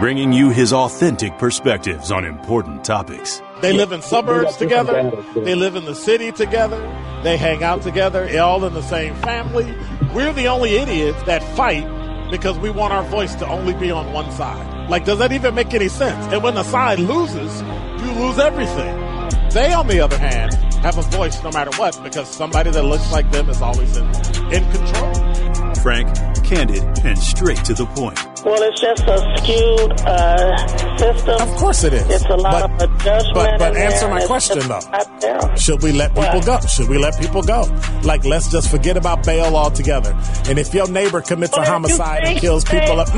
bringing you his authentic perspectives on important topics. They live in suburbs together. They live in the city together. They hang out together, all in the same family. We're the only idiots that fight because we want our voice to only be on one side. Like, does that even make any sense? And when the side loses, you lose everything. They, on the other hand, have a voice no matter what because somebody that looks like them is always in control. Frank, candid, and straight to the point. Well, it's just a skewed system. Of course it is. It's a lot of judgment. But answer my question, though. Should we let people go? Should we let people go? Like, let's just forget about bail altogether. And if your neighbor commits a homicide and kills people up,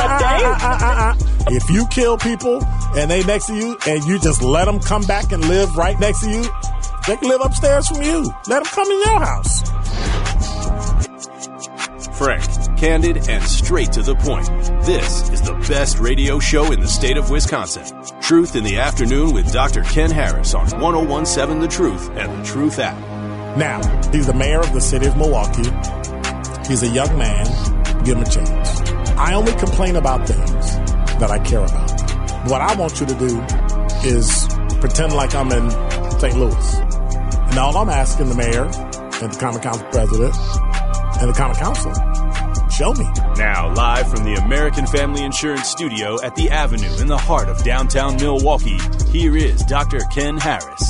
if you kill people and they next to you and you just let them come back and live right next to you, they can live upstairs from you. Let them come in your house. Frank, candid, and straight to the point. This is the best radio show in the state of Wisconsin. Truth in the Afternoon with Dr. Ken Harris on 101.7 The Truth and The Truth app. Now, he's the mayor of the city of Milwaukee. He's a young man. Give him a chance. I only complain about things that I care about. What I want you to do is pretend like I'm in St. Louis. And all I'm asking the mayor and the Common Council president and the Common Council, show me. Now, live from the American Family Insurance Studio at the Avenue in the heart of downtown Milwaukee, here is Dr. Ken Harris.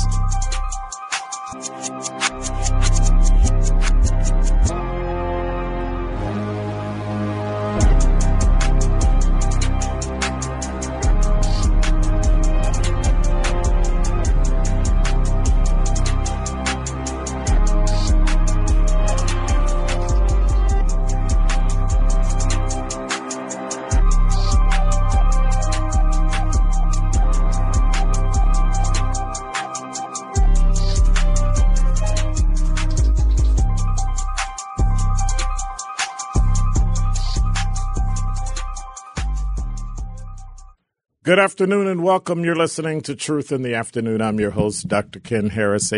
Good afternoon and welcome. You're listening to Truth in the Afternoon. I'm your host, Dr. Ken Harris.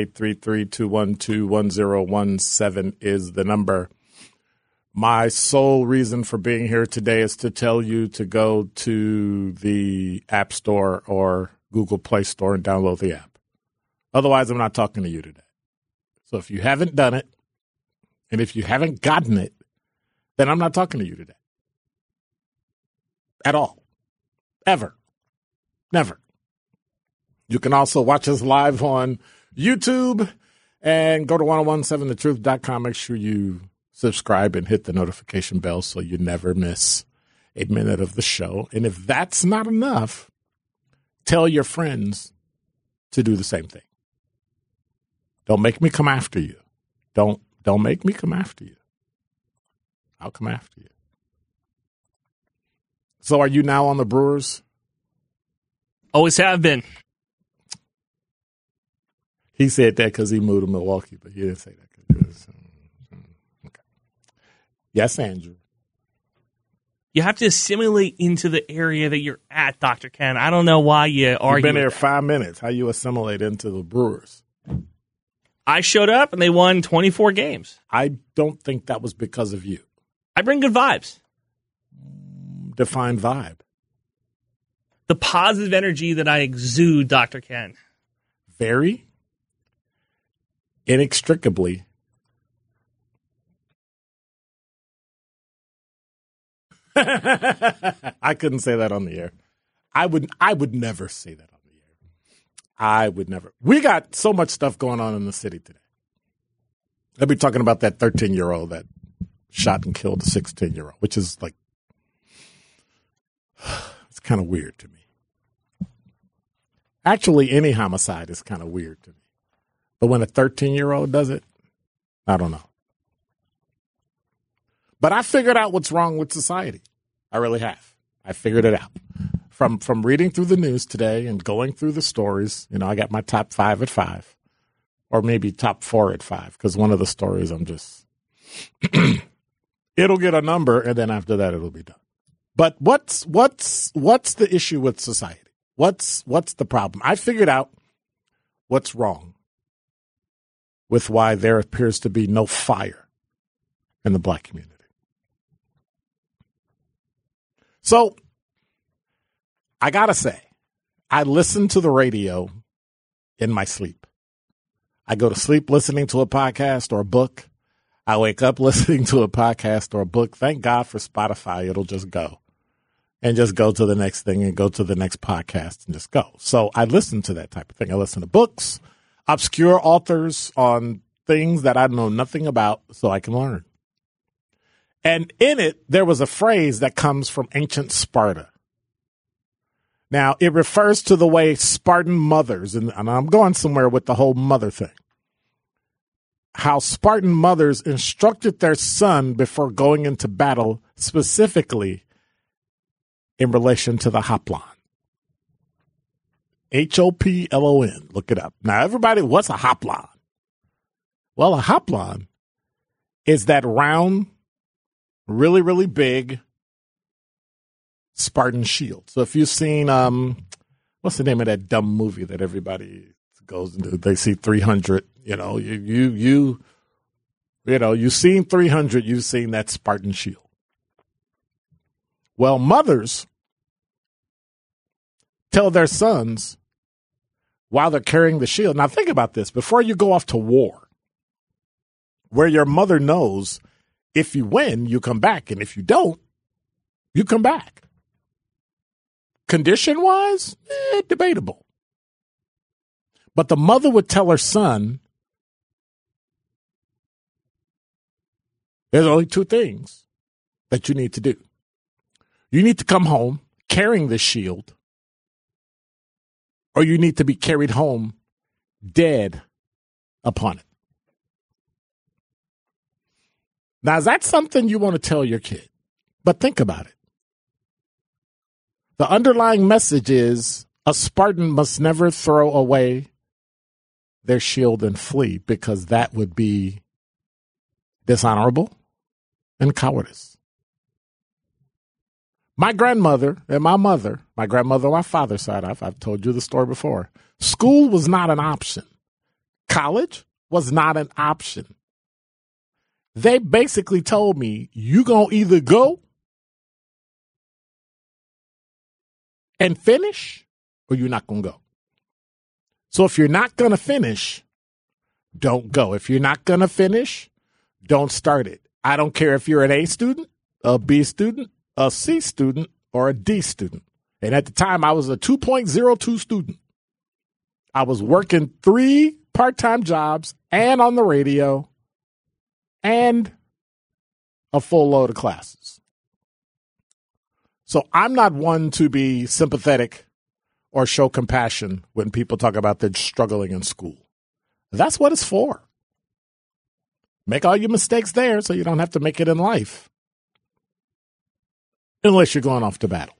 833-212-1017 is the number. My sole reason for being here today is to tell you to go to the App Store or Google Play Store and download the app. Otherwise, I'm not talking to you today. So if you haven't done it, and if you haven't gotten it, then I'm not talking to you today. At all. Ever. Never. You can also watch us live on YouTube and go to 1017thetruth.com. Make sure you subscribe and hit the notification bell so you never miss a minute of the show. And if that's not enough, tell your friends to do the same thing. Don't make me come after you. Don't make me come after you. I'll come after you. So are you now on the Brewers? Always have been. He said that because he moved to Milwaukee, but he didn't say that. Okay. Yes, Andrew. You have to assimilate into the area that you're at, Dr. Ken. I don't know why you argue. You've been there 5 minutes. How you assimilate into the Brewers? I showed up and they won 24 games. I don't think that was because of you. I bring good vibes. Define vibe. The positive energy that I exude, Dr. Ken. Very inextricably. I couldn't say that on the air. I would never say that on the air. I would never. We got so much stuff going on in the city today. I'll be talking about that 13-year-old that shot and killed a 16-year-old, which is like, it's kind of weird to me. Actually, any homicide is kind of weird to me. But when a 13-year-old does it, I don't know. But I figured out what's wrong with society. I really have. I figured it out. From reading through the news today and going through the stories, I got my top 5 at 5. Or maybe top 4 at 5, because one of the stories I'm just it'll get a number, and then after that it'll be done. But what's the issue with society? What's the problem? I figured out what's wrong with why there appears to be no fire in the black community. So I got to say, I listen to the radio in my sleep. I go to sleep listening to a podcast or a book. I wake up listening to a podcast or a book. Thank God for Spotify. It'll just go and just go to the next thing and go to the next podcast and just go. So I listen to that type of thing. I listen to books, obscure authors on things that I know nothing about so I can learn. And in it, there was a phrase that comes from ancient Sparta. Now, it refers to the way Spartan mothers, and I'm going somewhere with the whole mother thing, how Spartan mothers instructed their son before going into battle, specifically in relation to the hoplon. Hoplon. Look it up. Now, everybody, what's a hoplon? Well, a hoplon is that round, really, really big Spartan shield. So if you've seen, what's the name of that dumb movie that everybody goes into? They see 300. You've seen 300. You've seen that Spartan shield. Well, mothers tell their sons while they're carrying the shield. Now think about this: before you go off to war, where your mother knows if you win, you come back, and if you don't, you come back. Condition-wise, debatable. But the mother would tell her son, there's only two things that you need to do. You need to come home carrying the shield, or you need to be carried home dead upon it. Now, is that something you want to tell your kid? But think about it. The underlying message is a Spartan must never throw away their shield and flee, because that would be dishonorable and cowardice. My grandmother and my mother, my grandmother on my father's side, I've told you the story before. School was not an option. College was not an option. They basically told me, you gonna either go and finish, or you're not going to go. So if you're not going to finish, don't go. If you're not going to finish, don't start it. I don't care if you're an A student, a B student, a C student, or a D student. And at the time, I was a 2.02 student. I was working 3 part-time jobs and on the radio and a full load of classes. So I'm not one to be sympathetic or show compassion when people talk about their struggling in school. That's what it's for. Make all your mistakes there so you don't have to make it in life. Unless you're going off to battle.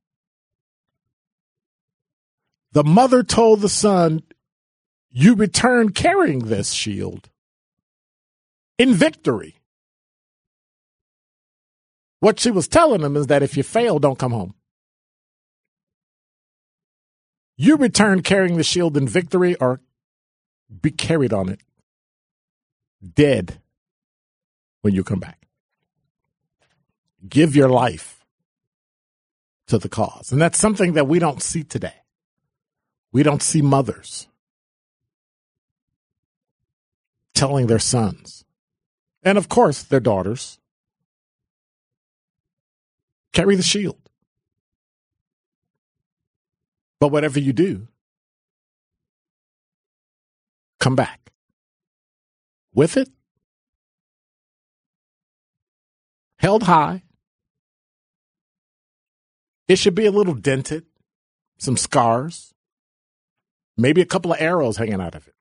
The mother told the son, you return carrying this shield in victory. What she was telling him is that if you fail, don't come home. You return carrying the shield in victory, or be carried on it, dead when you come back. Give your life to the cause. And that's something that we don't see today. We don't see mothers telling their sons, and of course their daughters, carry the shield. But whatever you do, come back with it, held high. It should be a little dented, some scars, maybe a couple of arrows hanging out of it.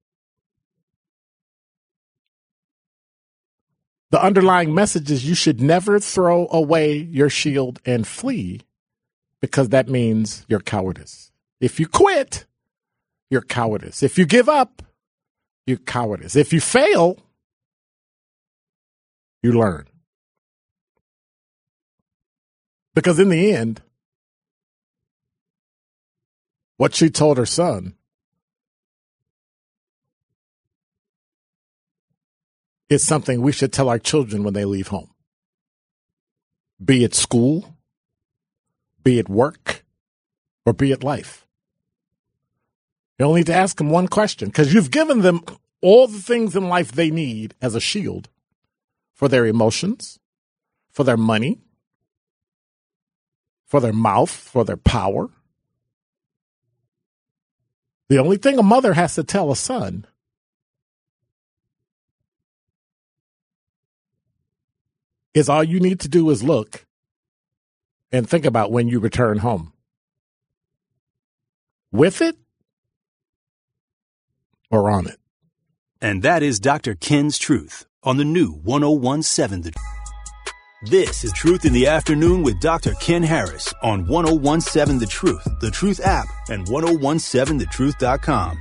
The underlying message is you should never throw away your shield and flee, because that means you're cowardice. If you quit, you're cowardice. If you give up, you're cowardice. If you fail, you learn. Because in the end, what she told her son is something we should tell our children when they leave home. Be it school, be it work, or be it life. You only need to ask them one question because you've given them all the things in life they need as a shield for their emotions, for their money, for their mouth, for their power. The only thing a mother has to tell a son is all you need to do is look and think about when you return home. With it or on it. And that is Dr. Ken's Truth on the new 1017 This is Truth in the Afternoon with Dr. Ken Harris on 1017 The Truth app, and 1017thetruth.com.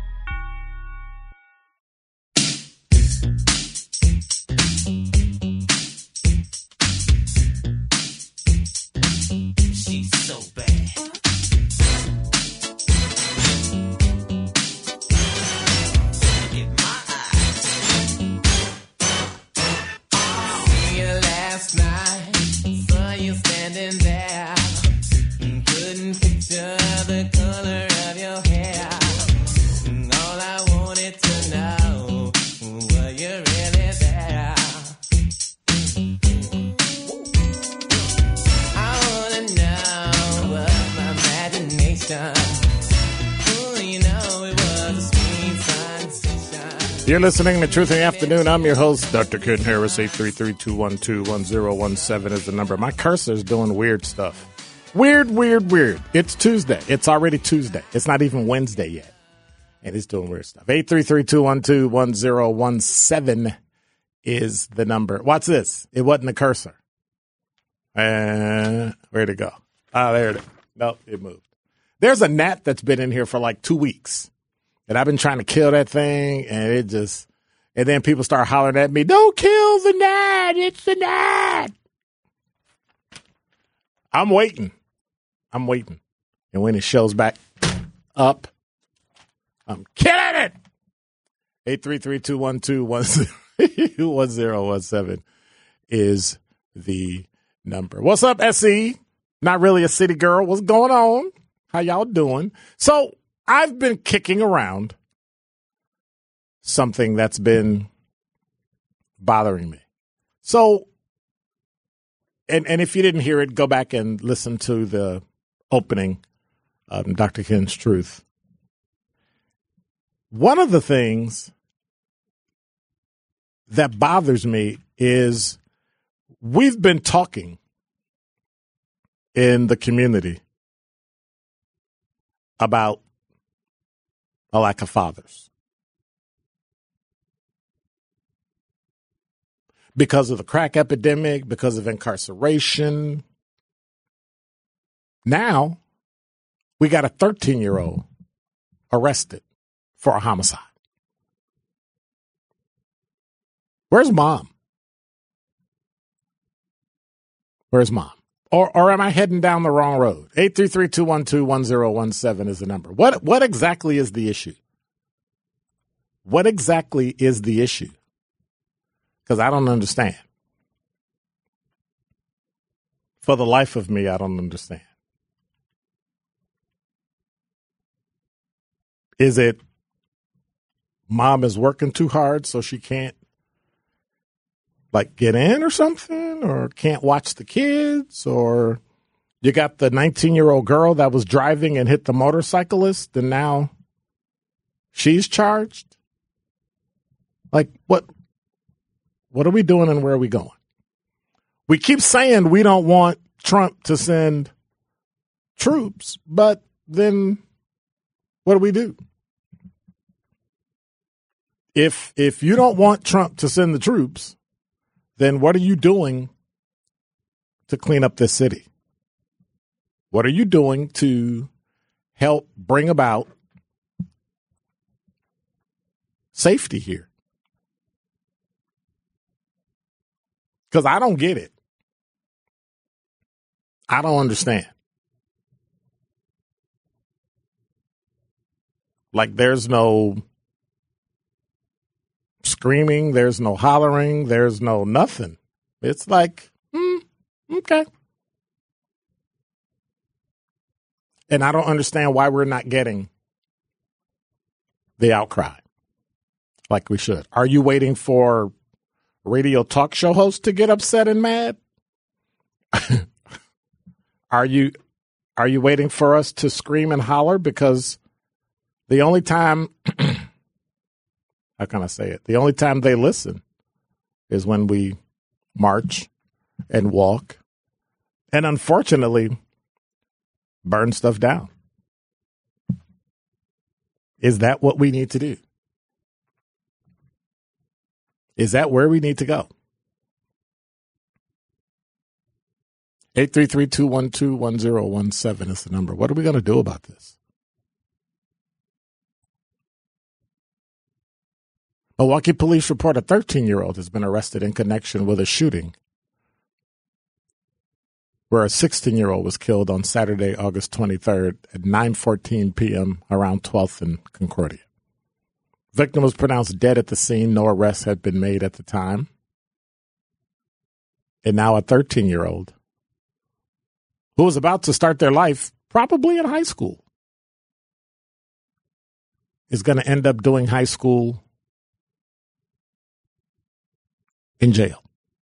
You're listening to Truth in the Afternoon. I'm your host, Dr. Ken Harris. 833-212-1017 is the number. My cursor's doing weird stuff. Weird. It's Tuesday. It's already Tuesday. It's not even Wednesday yet. And it's doing weird stuff. 833-212-1017 is the number. Watch this. It wasn't the cursor. Where'd it go? There it is. Nope, it moved. There's a gnat that's been in here for like 2 weeks. And I've been trying to kill that thing, and and then people start hollering at me, "Don't kill the gnat, it's the gnat." I'm waiting. And when it shows back up, I'm killing it. 833-212-1017 is the number. What's up, SE? Not really a city girl. What's going on? How y'all doing? So, I've been kicking around something that's been bothering me. So, and if you didn't hear it, go back and listen to the opening of Dr. Ken's Truth. One of the things that bothers me is we've been talking in the community about a lack of fathers. Because of the crack epidemic, because of incarceration. Now, we got a 13-year-old arrested for a homicide. Where's mom? Where's mom? Or am I heading down the wrong road? 833-212-1017 is the number. What exactly is the issue? What exactly is the issue? Because I don't understand. For the life of me, I don't understand. Is it mom is working too hard so she can't get in or something, or can't watch the kids, or you got the 19-year-old girl that was driving and hit the motorcyclist and now she's charged? What are we doing and where are we going? We keep saying we don't want Trump to send troops, but then what do? If you don't want Trump to send the troops, then what are you doing to clean up this city? What are you doing to help bring about safety here? Because I don't get it. I don't understand. There's no screaming, there's no hollering, there's no nothing. It's okay. And I don't understand why we're not getting the outcry like we should. Are you waiting for radio talk show hosts to get upset and mad? Are you waiting for us to scream and holler? Because the only time, how can I say it? The only time they listen is when we march and walk and unfortunately burn stuff down. Is that what we need to do? Is that where we need to go? 833-212-1017 is the number. What are we going to do about this? Milwaukee police report a 13-year-old has been arrested in connection with a shooting where a 16-year-old was killed on Saturday, August 23rd at 9:14 p.m. around 12th and Concordia. Victim was pronounced dead at the scene. No arrests had been made at the time. And now a 13-year-old who was about to start their life, probably in high school, is going to end up doing high school in jail.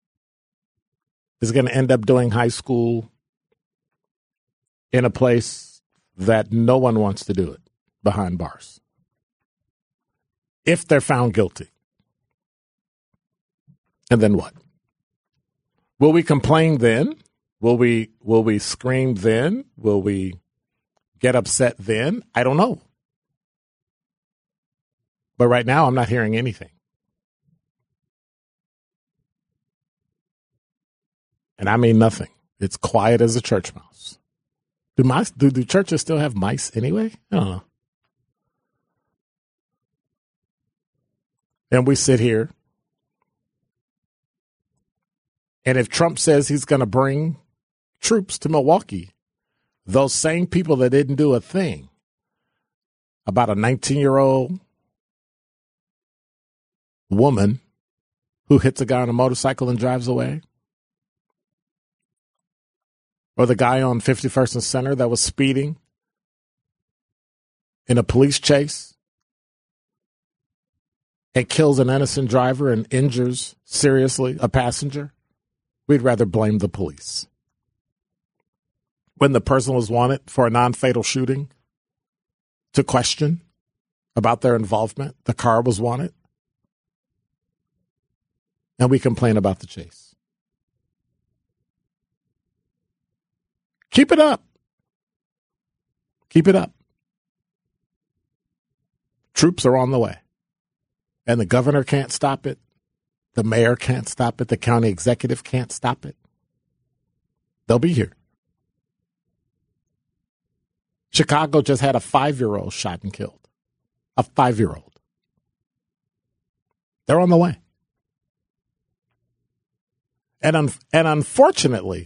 Is going to end up doing high school in a place that no one wants to do it, behind bars, if they're found guilty. And then what? Will we complain then? Will we scream then? Will we get upset then? I don't know. But right now, I'm not hearing anything. And I mean nothing. It's quiet as a church mouse. Do churches still have mice anyway? I don't know. And we sit here. And if Trump says he's going to bring troops to Milwaukee, those same people that didn't do a thing about a 19-year-old woman who hits a guy on a motorcycle and drives away, or the guy on 51st and Center that was speeding in a police chase and kills an innocent driver and injures seriously a passenger, we'd rather blame the police. When the person was wanted for a non-fatal shooting to question about their involvement, the car was wanted, and we complain about the chase. Keep it up. Keep it up. Troops are on the way. And the governor can't stop it. The mayor can't stop it. The county executive can't stop it. They'll be here. Chicago just had a 5-year-old shot and killed. A 5-year-old. They're on the way. And unfortunately,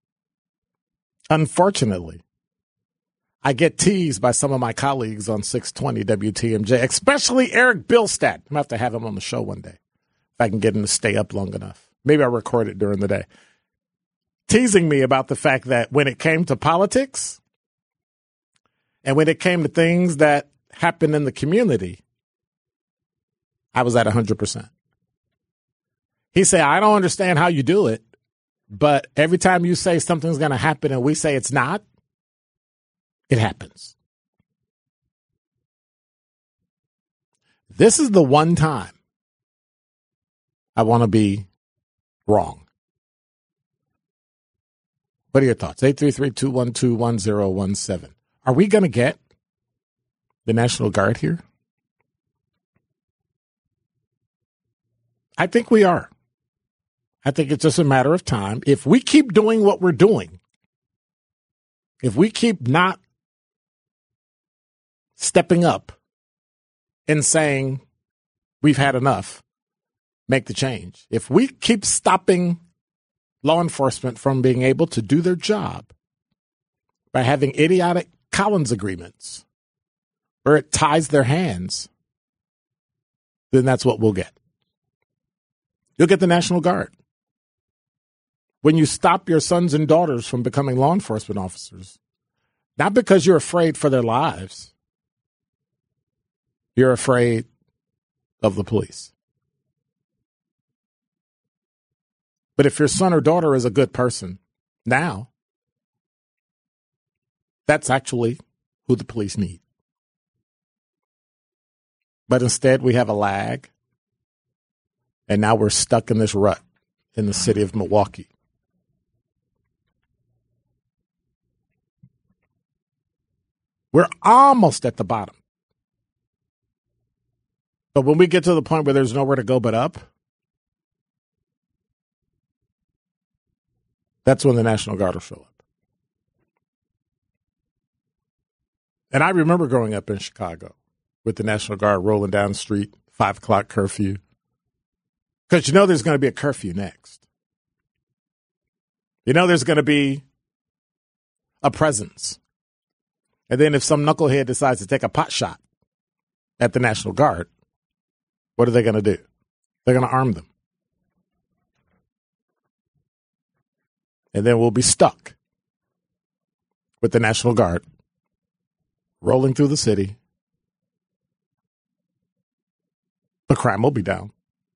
I get teased by some of my colleagues on 620 WTMJ, especially Eric Bilstead. I'm going to have to have him on the show one day if I can get him to stay up long enough. Maybe I'll record it during the day. Teasing me about the fact that when it came to politics and when it came to things that happened in the community, I was at 100%. He said, I don't understand how you do it, but every time you say something's going to happen and we say it's not, it happens. This is the one time I want to be wrong. What are your thoughts? 833-212-1017. Are we going to get the National Guard here? I think we are. I think it's just a matter of time. If we keep doing what we're doing, if we keep not stepping up and saying we've had enough, make the change. If we keep stopping law enforcement from being able to do their job by having idiotic Collins agreements where it ties their hands, then that's what we'll get. You'll get the National Guard. When you stop your sons and daughters from becoming law enforcement officers, Not because you're afraid for their lives. You're afraid of the police. But if your son or daughter is a good person, now, that's actually who the police need. But instead, we have a lag, and now we're stuck in this rut in the city of Milwaukee. We're almost at the bottom. But when we get to the point where there's nowhere to go but up, that's when the National Guard will show up. And I remember growing up in Chicago with the National Guard rolling down the street, 5 o'clock curfew. Because you know there's going to be a curfew next. You know there's going to be a presence. And then if some knucklehead decides to take a pot shot at the National Guard, what are they going to do? They're going to arm them. And then we'll be stuck with the National Guard rolling through the city. The crime will be down.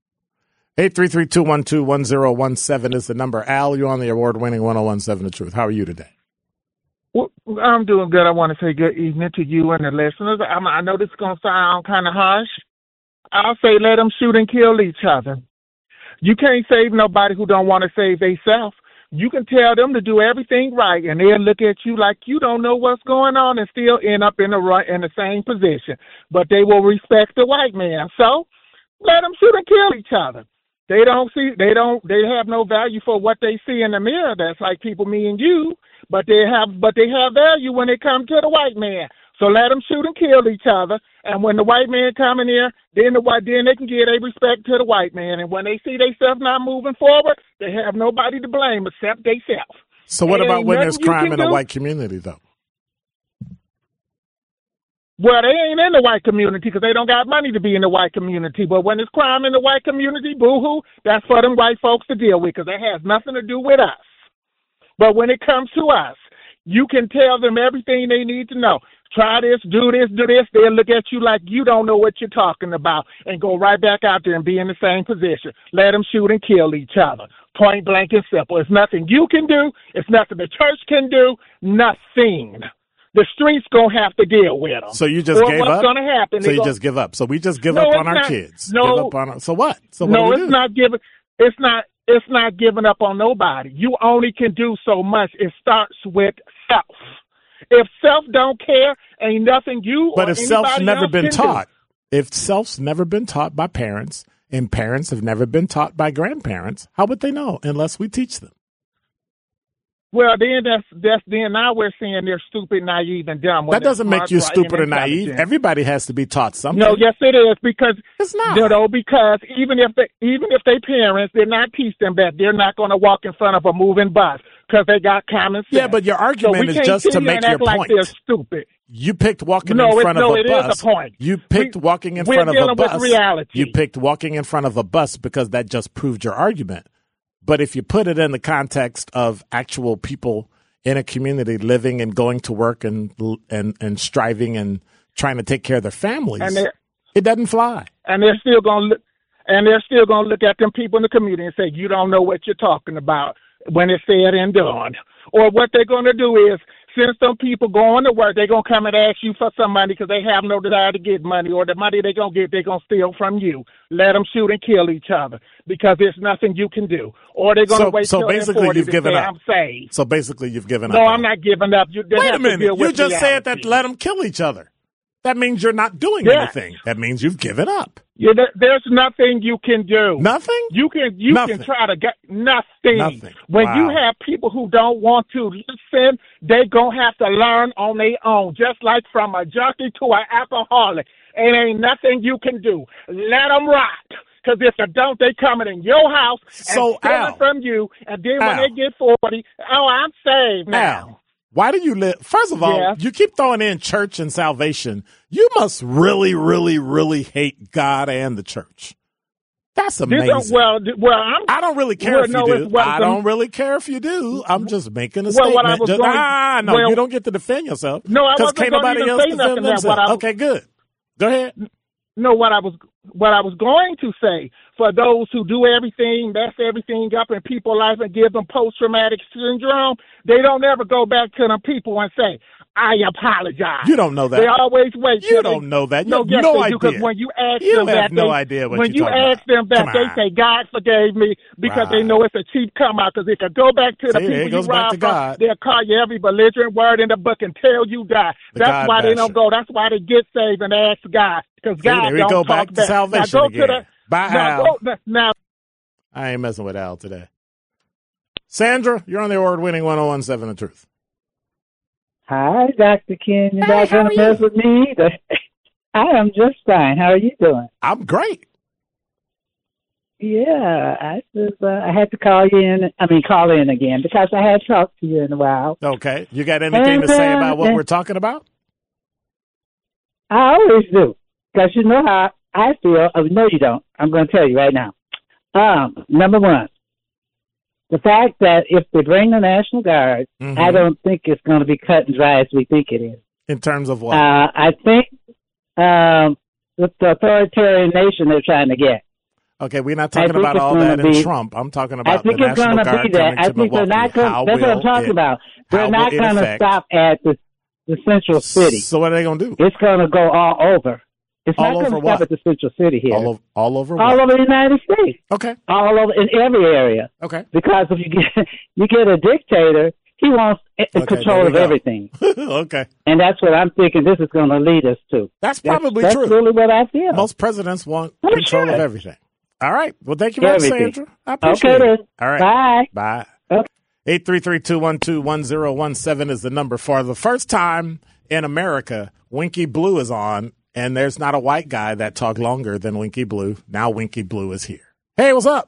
833-212-1017 is the number. Al, you're on the award-winning 1017 The Truth. How are you today? Well, I'm doing good. I want to say good evening to you and the listeners. I know this is going to sound kind of harsh. I'll say let them shoot and kill each other. You can't save nobody who don't want to save themselves. You can tell them to do everything right, and they'll look at you like you don't know what's going on and still end up in the same position. But they will respect the white man. So let them shoot and kill each other. They have no value for what they see in the mirror. That's like people, me and you, but they have value when they come to the white man. So let them shoot and kill each other. And when the white man come in here, then they can give their respect to the white man. And when they see themselves not moving forward, they have nobody to blame except themselves. So what about when there's crime in the white community, though? Well, they ain't in the white community because they don't got money to be in the white community. But when there's crime in the white community, boo-hoo, that's for them white folks to deal with because it has nothing to do with us. But when it comes to us, you can tell them everything they need to know. Try this, do this, do this. They'll look at you like you don't know what you're talking about and go right back out there and be in the same position. Let them shoot and kill each other. Point blank and simple. It's nothing you can do. It's nothing the church can do. Nothing. The streets going to have to deal with them. So you just gave up? What's going to happen? So you just give up. So we just give up on our kids. No. Give up on, so what? So no, what do we it's do? not giving. It's not giving up on nobody. You only can do so much. It starts with self. If self don't care, ain't nothing you But or if self's anybody never else been can taught, do. if self's never been taught by parents and parents have never been taught by grandparents, how would they know unless we teach them? Well, then then now we're saying they're stupid, naive, and dumb. That doesn't make you stupid or naive. Everybody has to be taught something. No, yes, it is because it's not. You know, because even if they parents did not teach them that, they're not going to walk in front of a moving bus because they got common sense. Yeah, but your argument is just to make your point. Like they're stupid. You picked walking in front of a bus. It is a point. You picked walking in front of a bus. We're dealing with reality. You picked walking in front of a bus because that just proved your argument. But if you put it in the context of actual people in a community living and going to work and striving and trying to take care of their families, it doesn't fly. And they're still going to look at them people in the community and say, you don't know what you're talking about when it's said and done. Or what they're going to do is, since some people going to work, they're going to come and ask you for some money because they have no desire to get money, or the money they're going to get, they're going to steal from you. Let them shoot and kill each other because there's nothing you can do. Or they're going to wait till they're 40 to say, I'm saved. So basically you've given up. No, I'm not giving up. Wait a minute. You just said that let them kill each other. That means you're not doing anything. That means you've given up. Yeah, there's nothing you can do. Nothing? You can try to get nothing. When you have people who don't want to listen, they gonna have to learn on their own. Just like from a junkie to an alcoholic, it ain't nothing you can do. Let them rot. Because if they don't, they coming in your house and stealing from you. And then when they get 40, I'm saved now. Why do you live? First of all, you keep throwing in church and salvation. You must really, really, really hate God and the church. That's amazing. I don't really care if you do. I don't really care if you do. I'm just making a statement. You don't get to defend yourself. No, I wasn't can't nobody else defend themselves. Okay, good. Go ahead. No, what I was going to say, for those who do everything, mess everything up in people's life and give them post-traumatic syndrome, they don't ever go back to them people and say, I apologize. You don't know that. They always wait. You don't know that. You have no idea. Because when you ask them that, when you ask them that, they say, God forgave me, because they know it's a cheap come out. Because if it go back to the people you robbed from, they'll call you every belligerent word in the book until you die. That's why they don't go. That's why they get saved and ask God. Because God don't go talk back to salvation now, again. Bye, Al. Now, I ain't messing with Al today. Sandra, you're on the award-winning 101.7 The Truth. Hi, Dr. Ken. You're not going to mess with me either. I am just fine. How are you doing? I'm great. Yeah, I had to call in again because I hadn't talked to you in a while. Okay. You got anything to say about what we're talking about? I always do, because you know how I feel. Oh, no, you don't. I'm going to tell you right now. Number one, the fact that if they bring the National Guard, I don't think it's going to be cut and dry as we think it is. In terms of what? I think the authoritarian nation they're trying to get. Okay, we're not talking about all that in Trump. I'm talking about the National Guard coming to Milwaukee. That's what I'm talking about. They're not going to stop at the central city. So what are they going to do? It's going to go all over. It's all not going to what? stop at the central city here. All over what? All over the United States. Okay. All over, in every area. Okay. Because if you get a dictator, he wants control of everything. Okay. And that's what I'm thinking this is going to lead us to. That's probably true. That's really what I feel. Most presidents want control of everything. All right. Well, thank you much, Sandra. I appreciate it. All right. Bye. Okay. 833-212-1017 is the number. For the first time in America, Winky Blue is on, and there's not a white guy that talked longer than Winky Blue. Now Winky Blue is here. Hey, what's up?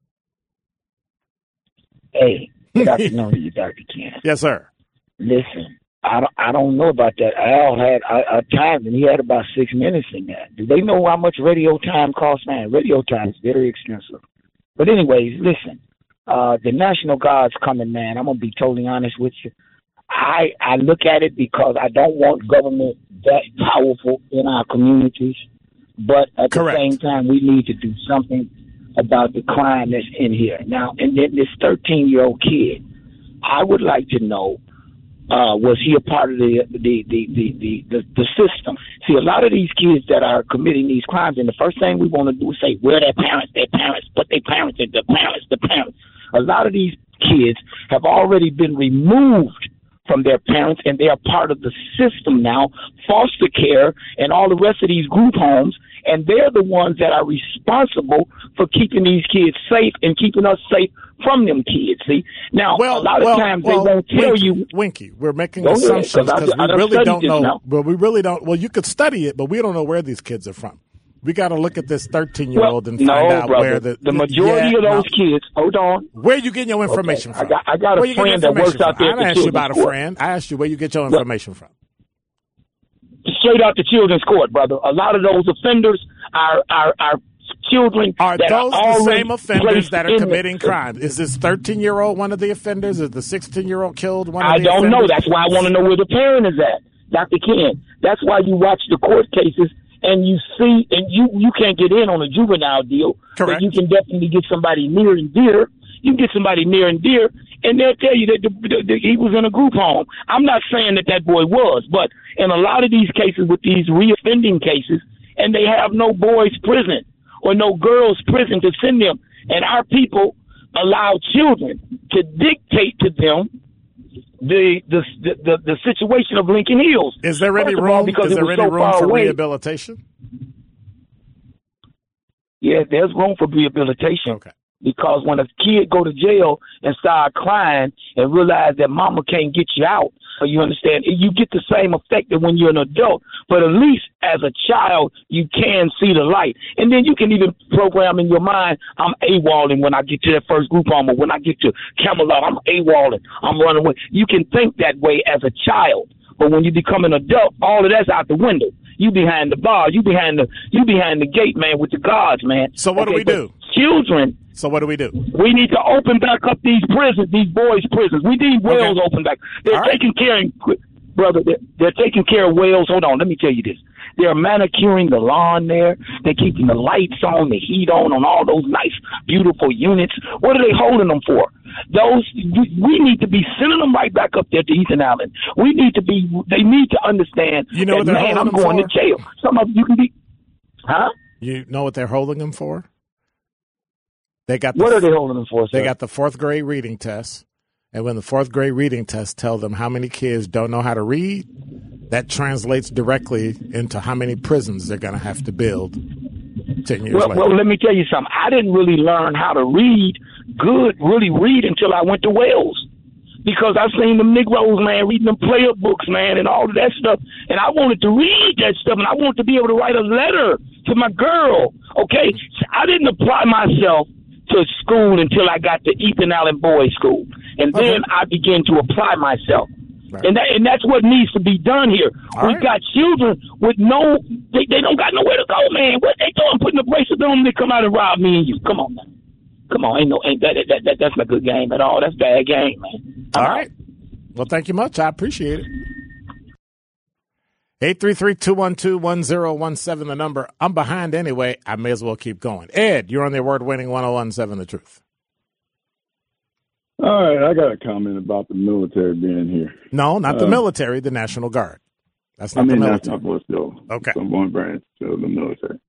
Hey, good afternoon to you, Dr. Ken. Yes, sir. Listen, I don't know about that. Al had a time, and he had about 6 minutes in that. Do they know how much radio time costs, man? Radio time is very expensive. But anyways, listen, the National Guard's coming, man. I'm going to be totally honest with you. I look at it because I don't want government that powerful in our communities. But at the same time, we need to do something about the crime that's in here. Now, and then this 13-year-old kid, I would like to know, was he a part of the system? See, a lot of these kids that are committing these crimes, and the first thing we want to do is say, well, their parents, but their parents, the parents. A lot of these kids have already been removed from their parents, and they are part of the system now, foster care and all the rest of these group homes, and they're the ones that are responsible for keeping these kids safe and keeping us safe from them kids. See, now a lot of times they won't tell you. Winky, we're making assumptions because we really don't know. Well, we really don't. Well, you could study it, but we don't know where these kids are from. We got to look at this 13-year-old and find out where the majority of those kids. Hold on. Where you getting your information from? I got a friend that works out there. I didn't ask you about a friend. I asked you where you get your information from. Straight out the children's court, brother. A lot of those offenders are children. Are those the same offenders that are committing crimes? Is this 13-year-old one of the offenders? Is the 16-year-old killed one of the offenders? I don't know. That's why I want to know where the parent is at, Dr. Ken. That's why you watch the court cases. And you see, and you can't get in on a juvenile deal. Correct. But you can definitely get somebody near and dear. You can get somebody near and dear, and they'll tell you that he was in a group home. I'm not saying that boy was, but in a lot of these cases with these reoffending cases, and they have no boys' prison or no girls' prison to send them, and our people allow children to dictate to them the situation of Lincoln Hills. Is there any room? Is there any room for rehabilitation? Yeah, there's room for rehabilitation. Okay. Because when a kid go to jail and start crying and realize that mama can't get you out, you understand, you get the same effect that when you're an adult. But at least as a child, you can see the light. And then you can even program in your mind, I'm AWOLing when I get to that first group home, or when I get to Camelot, I'm AWOLing, I'm running away. You can think that way as a child. But when you become an adult, all of that's out the window. You behind the bar. You behind the gate, man, with the guards, man. So what do we do? Children. So what do we do? We need to open back up these prisons, these boys' prisons. We need Wales open back. They're taking care of, brother, they're taking care of Wales. Hold on, let me tell you this. They're manicuring the lawn there. They're keeping the lights on, the heat on all those nice, beautiful units. What are they holding them for? We need to be sending them right back up there to Ethan Allen. They need to understand you know that, what man, I'm going to jail. Some of you can be, huh? You know what they're holding them for? What are they holding them for, sir? They got the 4th grade reading test. And when the 4th grade reading test tell them how many kids don't know how to read, that translates directly into how many prisons they're going to have to build 10 years later. Well, let me tell you something. I didn't really learn how to read really read until I went to Wales. Because I seen them Negroes, man, reading them player books, man, and all of that stuff. And I wanted to read that stuff, and I wanted to be able to write a letter to my girl, okay? I didn't apply myself to school until I got to Ethan Allen Boys School. And then I began to apply myself. Right. And that's what needs to be done here. We've got children with they don't got nowhere to go, man. What they doing? Putting the bracelet on them, they come out and rob me and you. Come on, man. Come on, that's not a good game at all. That's bad game, man. All right. Well, thank you much. I appreciate it. 833-212-1017, the number. I'm behind anyway. I may as well keep going. Ed, you're on the award-winning 1017 The Truth. All right, I got a comment about the military being here. No, not the military, the National Guard. That's not the military. That's not what's still. Okay. Some one branch of the military.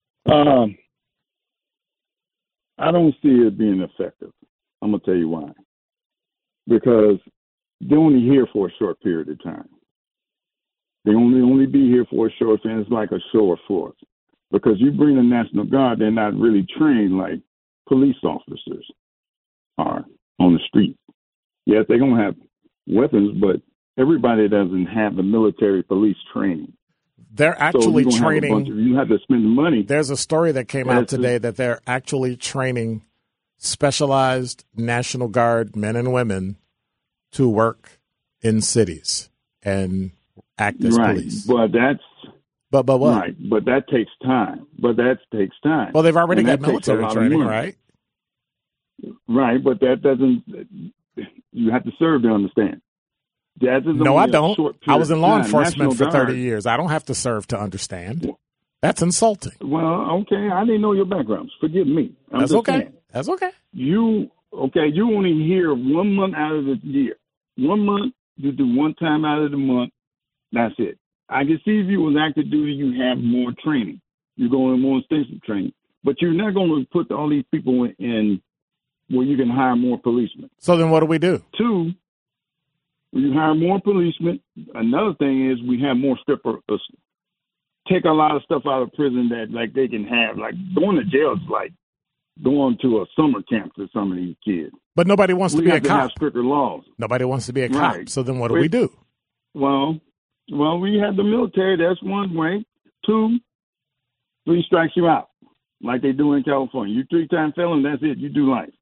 I don't see it being effective. I'm going to tell you why. Because they're only here for a short period of time. They only be here for a short time. It's like a show of force. Because you bring the National Guard, they're not really trained like police officers are on the street. Yes, they're going to have weapons, but everybody doesn't have the military police training. They're actually training. You have to spend the money. There's a story that came out today that they're actually training specialized National Guard men and women to work in cities and act as police. But that's but what? Right, but that takes time. Well, they've already got military training, right? Right, but that doesn't. You have to serve to understand. No, I don't. I was in law enforcement for 30 years. I don't have to serve to understand. That's insulting. Well, okay. I didn't know your backgrounds. Forgive me. That's okay. That's okay. You only hear 1 month out of the year. 1 month, you do one time out of the month. That's it. I can see if you was active duty, you have more training. You're going more extensive training. But you're not going to put all these people in where you can hire more policemen. So then what do we do? 2, you hire more policemen. Another thing is we have more strippers. Take a lot of stuff out of prison that like they can have. Like going to jail is like going to a summer camp for some of these kids. But nobody wants to be a cop. Have stricter laws. Nobody wants to be a cop. So then what do we do? Well, we have the military. That's one way. 2, 3 strikes you out, like they do in California. You 3-time felon, that's it. You do life.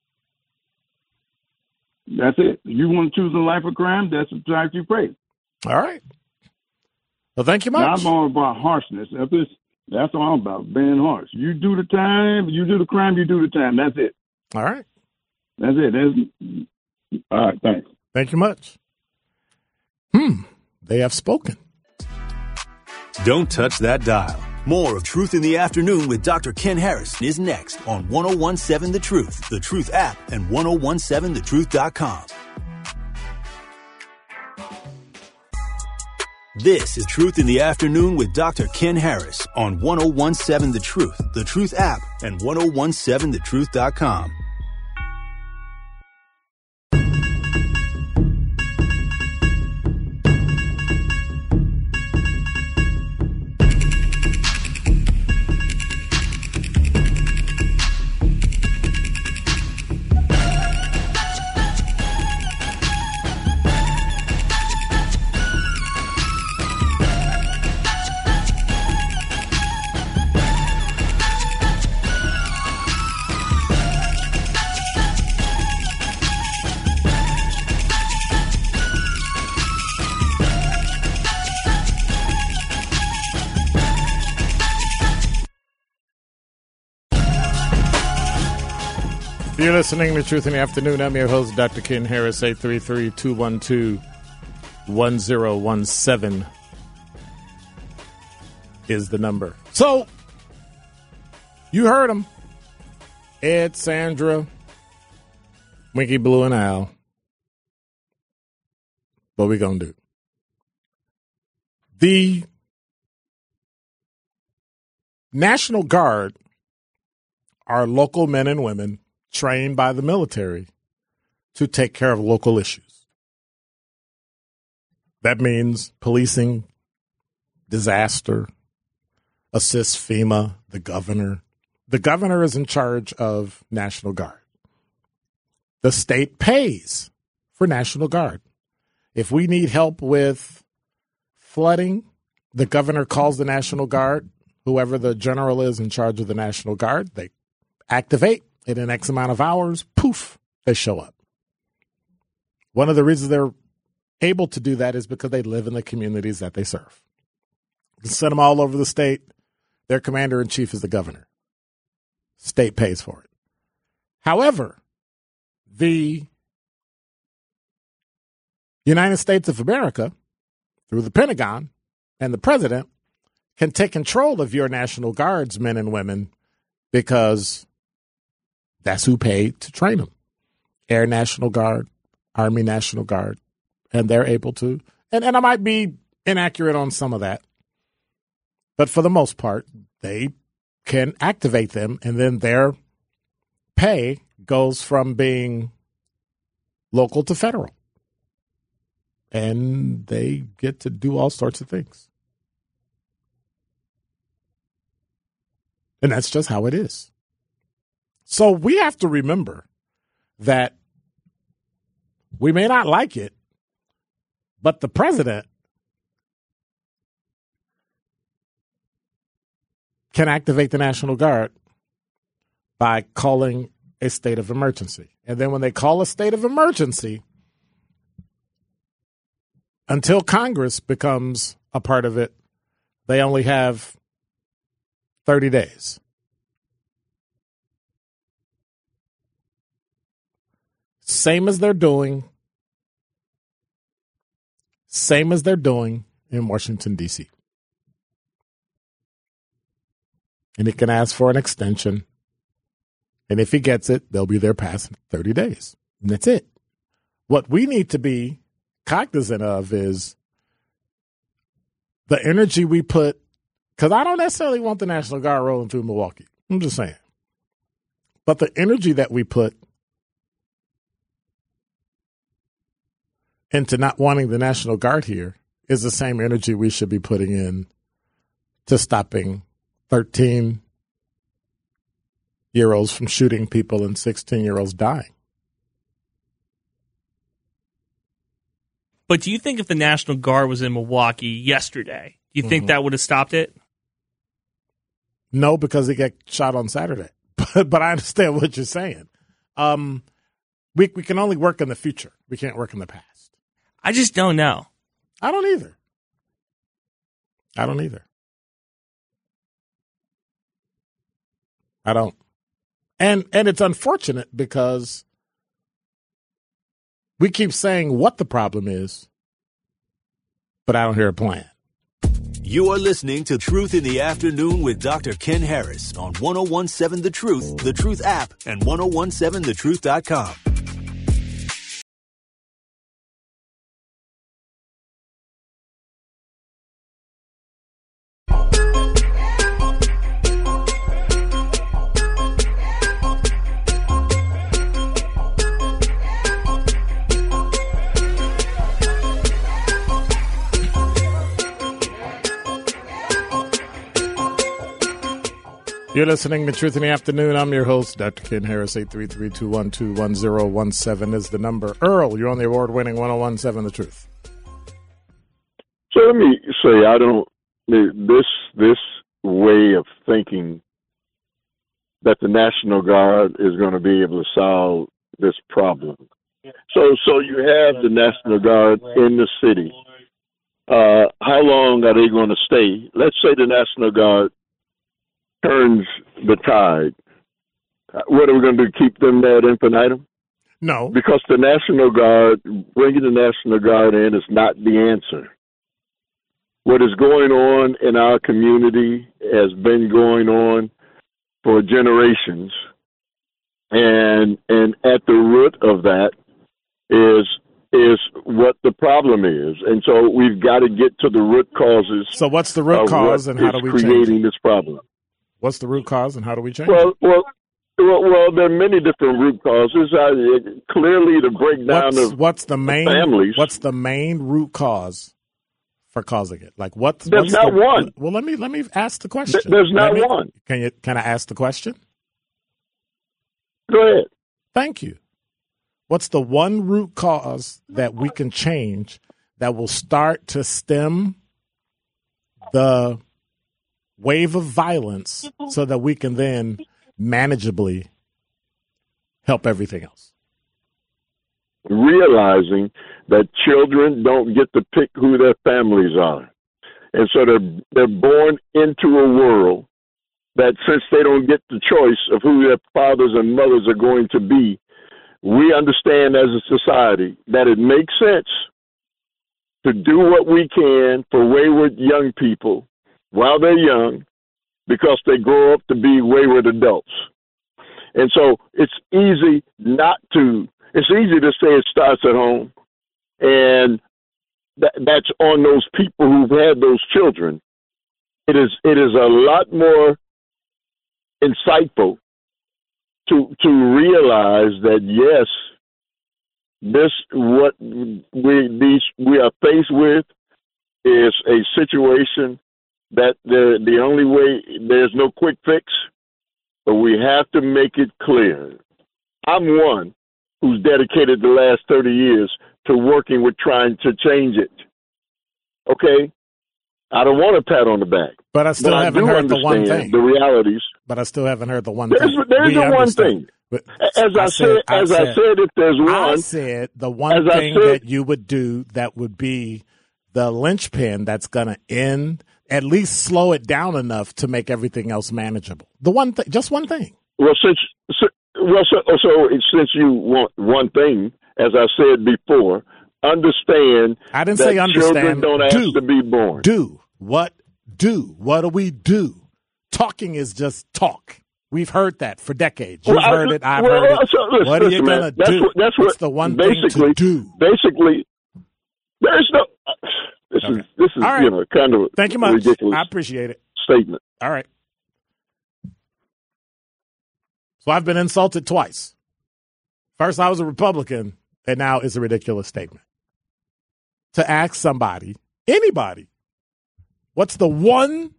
That's it. You want to choose a life of crime, that's the price you pay. All right. Well, thank you much. Now, I'm all about harshness. That's all I'm about, being harsh. You do the time, you do the crime, you do the time. That's it. All right. That's it. All right, thanks. Thank you much. They have spoken. Don't touch that dial. More of Truth in the Afternoon with Dr. Ken Harris is next on 1017 The Truth, The Truth app, and 1017thetruth.com. This is Truth in the Afternoon with Dr. Ken Harris on 1017 The Truth, The Truth app, and 1017thetruth.com. You're listening to Truth in the Afternoon. I'm your host, Dr. Ken Harris. 833-212-1017 is the number. So, you heard him. Ed, Sandra, Winky, Blue, and Al. What we gonna do? The National Guard are local men and women trained by the military to take care of local issues. That means policing, disaster, assist FEMA, the governor. The governor is in charge of National Guard. The state pays for National Guard. If we need help with flooding, the governor calls the National Guard. Whoever the general is in charge of the National Guard, they activate. In an X amount of hours, poof, they show up. One of the reasons they're able to do that is because they live in the communities that they serve. You can send them all over the state. Their commander-in-chief is the governor. State pays for it. However, the United States of America, through the Pentagon and the president, can take control of your National Guard's men and women because that's who paid to train them. Air National Guard, Army National Guard, and they're able to. And I might be inaccurate on some of that, but for the most part, they can activate them, and then their pay goes from being local to federal. And they get to do all sorts of things. And that's just how it is. So we have to remember that we may not like it, but the president can activate the National Guard by calling a state of emergency. And then when they call a state of emergency, until Congress becomes a part of it, they only have 30 days. Same as they're doing in Washington, D.C. And he can ask for an extension. And if he gets it, they'll be there past 30 days. And that's it. What we need to be cognizant of is the energy we put, because I don't necessarily want the National Guard rolling through Milwaukee. I'm just saying. But the energy that we put into not wanting the National Guard here is the same energy we should be putting in to stopping 13-year-olds from shooting people and 16-year-olds dying. But do you think if the National Guard was in Milwaukee yesterday, do you think that would have stopped it? No, because he got shot on Saturday. But I understand what you're saying. We can only work in the future. We can't work in the past. I just don't know. I don't either. I don't. And it's unfortunate because we keep saying what the problem is, but I don't hear a plan. You are listening to Truth in the Afternoon with Dr. Ken Harris on 1017 The Truth app, and 1017thetruth.com. You're listening to Truth in the Afternoon. I'm your host, Dr. Ken Harris. 833-212-1017 is the number. Earl, you're on the award-winning 1017 The Truth. So let me say, this way of thinking that the National Guard is going to be able to solve this problem. So you have the National Guard in the city. How long are they going to stay? Let's say the National Guard turns the tide What are we going to do? Keep them there ad infinitum? No. Because the National Guard, bringing the National Guard in is not the answer. What is going on in our community has been going on for generations. And at the root of that is what the problem is. And so we've got to get to the root causes. So what's the root cause and how do we change creating this problem? What's the root cause and how do we change it? Well, there are many different root causes. Clearly, the breakdown what's the main families. What's the main root cause for causing it? Like what's there's not one. Well, let me ask the question. There's not one. Can I ask the question? Go ahead. Thank you. What's the one root cause that we can change that will start to stem the wave of violence so that we can then manageably help everything else? Realizing that children don't get to pick who their families are. And so they're born into a world that, since they don't get the choice of who their fathers and mothers are going to be, we understand as a society that it makes sense to do what we can for wayward young people while they're young, because they grow up to be wayward adults. And so it's easy to say it starts at home, and that's on those people who've had those children. It is a lot more insightful to realize that, yes, what we are faced with is a situation that the only way, there's no quick fix, but we have to make it clear. I'm one who's dedicated the last 30 years to working with trying to change it. Okay? I don't want a pat on the back. But I still haven't heard the one thing. The realities. But I still haven't heard the one thing. There's the one thing. As I said, if there's one. I said the one thing that you would do that would be the linchpin that's going to end, at least slow it down enough to make everything else manageable. The one thing, just one thing. Well, since you want one thing, as I said before, understand. I didn't say understand. Children don't ask to be born. What do we do? Talking is just talk. We've heard that for decades. You've heard it. I've heard it. What are you going to do? What's the one thing to do? Basically, there's no. This is right. Kind of thank you much. Ridiculous. I appreciate it. Statement. All right. So I've been insulted twice. First, I was a Republican, and now it's a ridiculous statement. To ask somebody, anybody, what's the one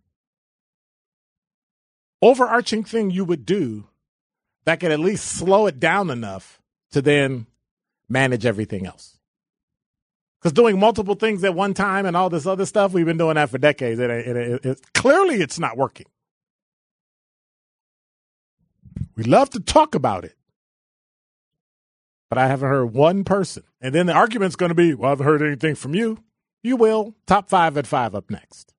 overarching thing you would do that could at least slow it down enough to then manage everything else? Because doing multiple things at one time and all this other stuff, we've been doing that for decades. Clearly, it's not working. We love to talk about it, but I haven't heard one person. And then the argument's going to be, well, I haven't heard anything from you. You will. Top 5 at 5 up next.